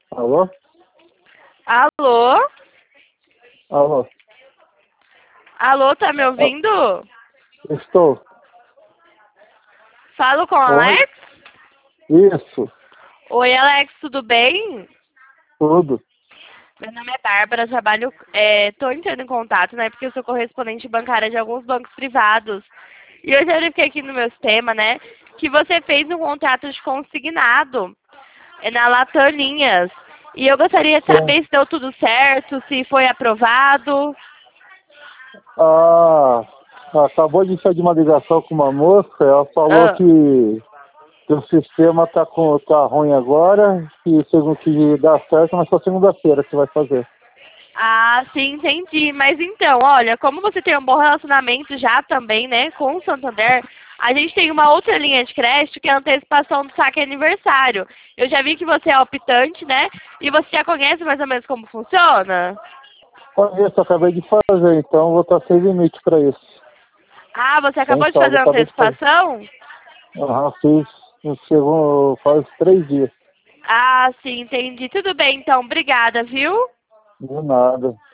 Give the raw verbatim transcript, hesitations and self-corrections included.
Alô? Alô? Alô? Alô, tá me ouvindo? Estou. Falo com o Oi? Alex? Isso, Oi, Alex, tudo bem? tudo. Meu nome é Bárbara, trabalho, é, tô entrando em contato, né, porque eu sou correspondente bancária de alguns bancos privados. E eu já verifiquei aqui no meu sistema, né, que você fez um contrato de consignado é, na Latam Linhas. E eu gostaria de Sim. saber se deu tudo certo, se foi aprovado. Ah, acabou de sair de uma ligação com uma moça, ela falou Ah. que, que o sistema tá, com, tá ruim agora, e segundo que dá certo, mas só segunda-feira que vai fazer. Ah, sim, entendi. Mas então, olha, como você tem um bom relacionamento já também, né, com o Santander, a gente tem uma outra linha de crédito que é a antecipação do saque aniversário. Eu já vi que você é optante, né, e você já conhece mais ou menos como funciona? Conheço, acabei de fazer, então vou estar sem limite para isso. Ah, você Sem acabou de fazer saldo, a acabei de fazer. antecipação? Aham, fiz no segundo, faz três dias. Ah, sim, entendi. Tudo bem, então. Obrigada, viu? De nada.